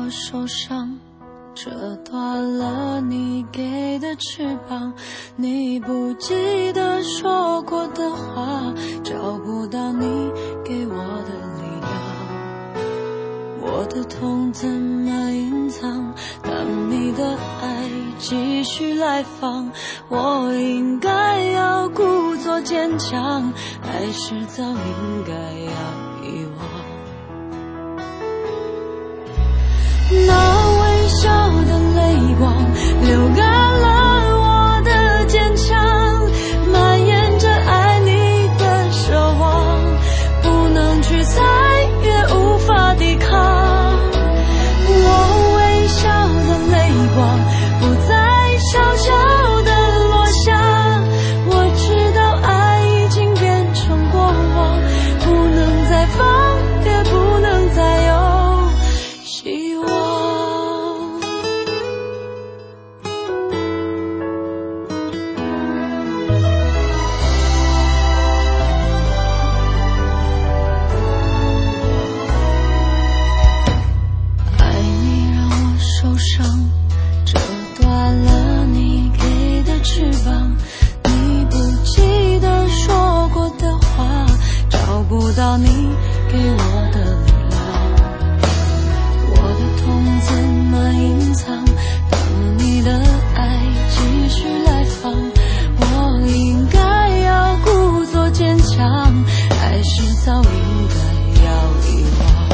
我受伤，折断了你给的翅膀。你不记得说过的话，找不到你给我的力量。我的痛怎么隐藏？当你的爱继续来访，我应该要故作坚强，还是早应该要遗忘？那微笑的泪光流干了我的坚强，蔓延着爱你的奢望，不能去猜也无法抵抗。我微笑的泪光不再悄悄地落下，我知道爱已经变成过往，不能再放也不能再有希望。爱你让我受伤，折断了你给的翅膀。你不记得说过的话，找不到你给我的力量。我的痛怎么隐藏？当你的爱继续来访，我应该要故作坚强，还是早应该要遗忘？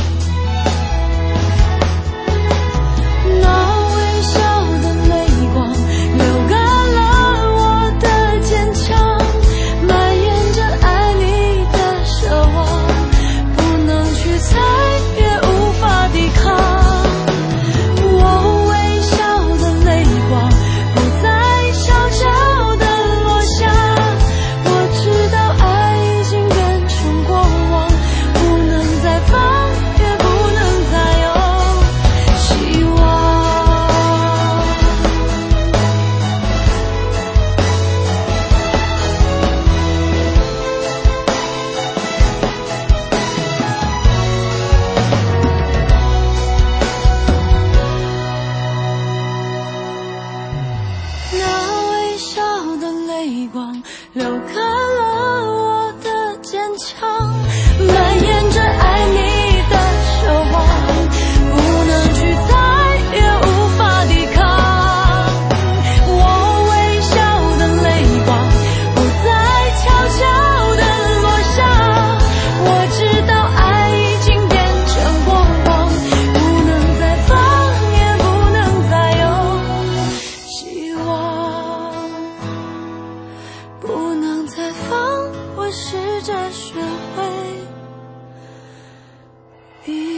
那微笑的泪光流干了我的坚强，蔓延着爱你的奢望，不能去猜也无法抵抗。我微笑的泪光不再悄悄地落下，我知道爱已经变成过往，不能再放也不能再有希望。那微笑的泪光流干了我的坚强，蔓延着爱你的奢望，不能去猜也无法抵抗。我微笑的泪光不再悄悄地落下，我知道爱已经变成过往，不能再放也不能再有希望。不能再放，我试着学会。